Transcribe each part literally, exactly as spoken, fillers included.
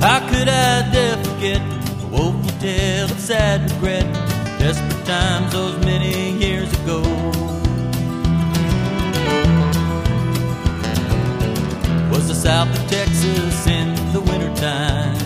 How could I dare forget a woeful tale of sad regret, desperate times those many years ago. Was the south of Texas in the wintertime.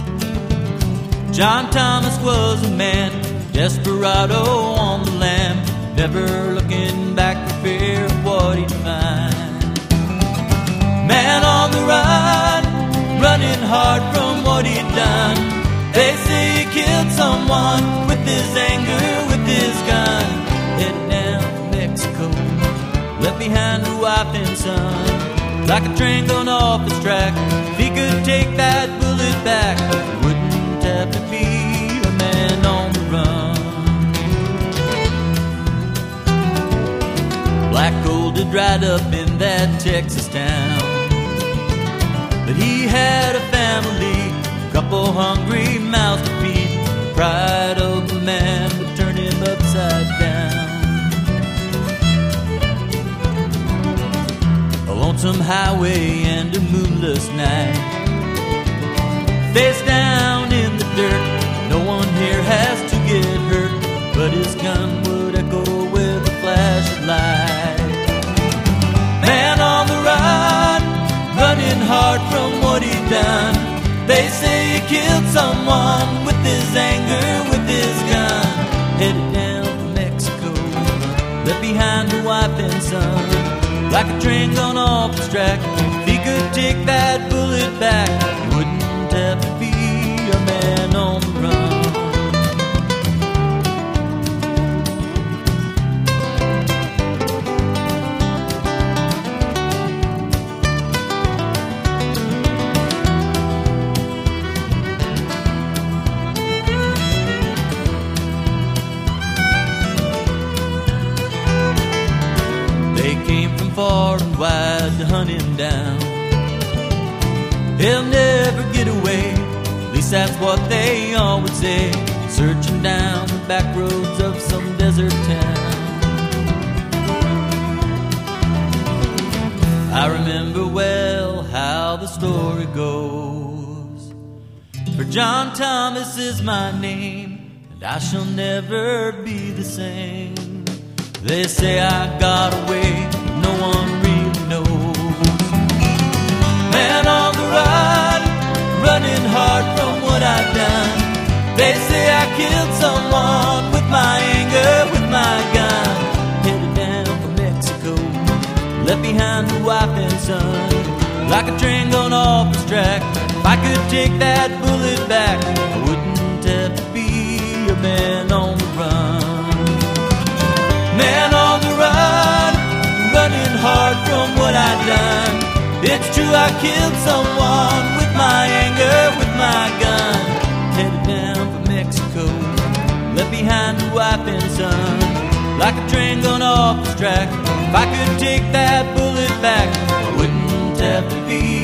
John Thomas was a man, desperado on the lam, never looking back for fear of what he'd find. Man on the run, running hard from what he'd done. They say he killed someone with his anger, with his gun. Headed down to Mexico, left behind a wife and son. Like a train going off its track, if he could take that bullet back, he wouldn't have to be a man on the run. Black gold had dried up in that Texas town, but he had a family, a couple hungry mouths to feed. The pride of the man would turn him upside down. A lonesome highway and a moonless night, face down in the dirt. No one here has to get hurt, but his gun would echo with a flash of light. Man on the run, running hard from what he'd done. They say he killed someone with his anger, with his gun. Headed down to Mexico, left behind a wife and son. Like a train gone off its track, if he could take that bullet back, he wouldn't have to be a man on the run. Far and wide to hunt him down. He'll never get away, at least that's what they all would say, searching down the back roads of some desert town. I remember well how the story goes, for John Thomas is my name, and I shall never be the same. They say I got away, no one really knows. Man on the run, running hard from what I've done. They say I killed someone with my anger, with my gun. Headed down for Mexico, left behind a wife and son. Like a train going off its track, if I could take that bullet back, I wouldn't have to be a man on the run. Man on the run, running hard from what I've done. It's true I killed someone with my anger, with my gun. Headed down for Mexico, left behind a wife and son. Like a train going off its track, if I could take that bullet back, I wouldn't have to be